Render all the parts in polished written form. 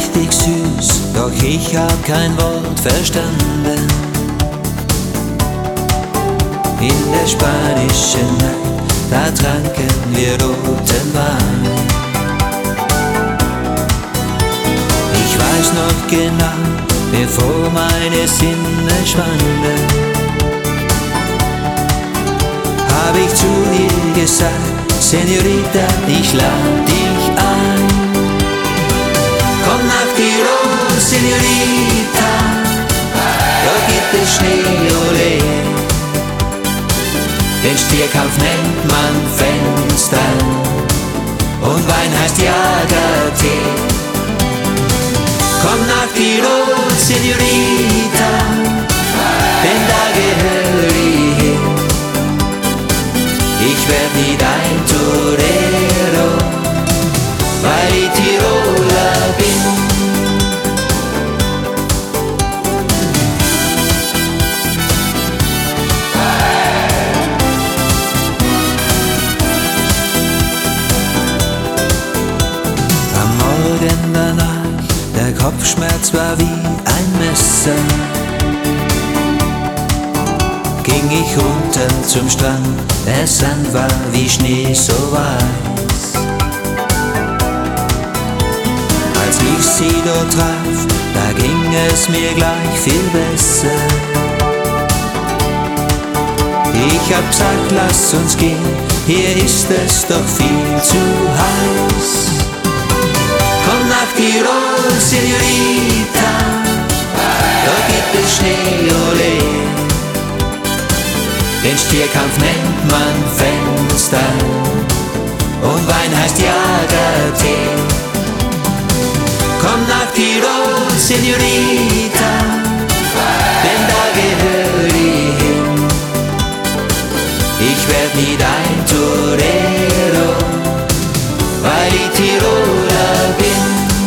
richtig süß, doch ich hab kein Wort verstanden. In der spanischen Nacht, da tranken wir roten Wein. Ich weiß noch genau, bevor meine Sinne schwanden, hab ich zu ihr gesagt: Senorita, ich lad dich ein. Komm nach Tirol, Senorita, dort gibt es Schnee, ole. Den Stierkampf nennt man Fenster und Wein heißt Jagertee. Komm nach Tirol, Senorita, denn da gehör ich hin. Ich werd nie dein Torero, weil ich Tiroler bin. Am Morgen danach, der Kopfschmerz war wie ein Messer. Ging ich runter zum Strand, der Sand war wie Schnee so weiß. Als ich sie dort traf, da ging es mir gleich viel besser. Ich hab gesagt, lass uns gehen, hier ist es doch viel zu heiß. Komm nach Tirol, Senorita, dort gibt es Schnee, ole. Den Stierkampf nennt man Fenster und Wein heißt Jagertee. Komm nach Tirol, Senorita, denn da gehör ich hin. Ich werd nie dein Torero, weil ich Tiroler bin.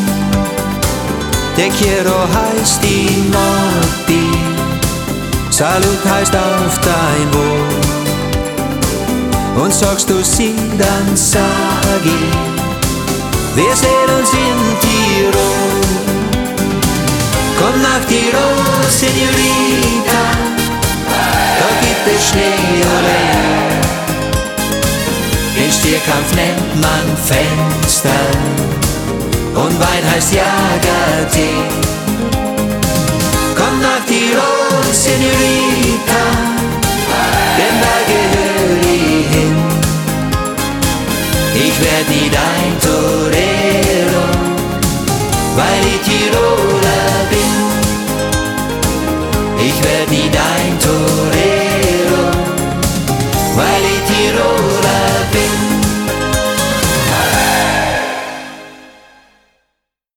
Te quiero heißt die Morti, Salut heißt auf dein Wohl. Und sagst du sie, dann sag ich, wir sehen uns in Tirol. Komm nach Tirol, Senorita, da gibt es Schnee, ole. Den Stierkampf nennt man Fenster und Wein heißt Jagertee. Komm nach Tirol, Senorita, denn da gehör ich hin. Ich werd nie da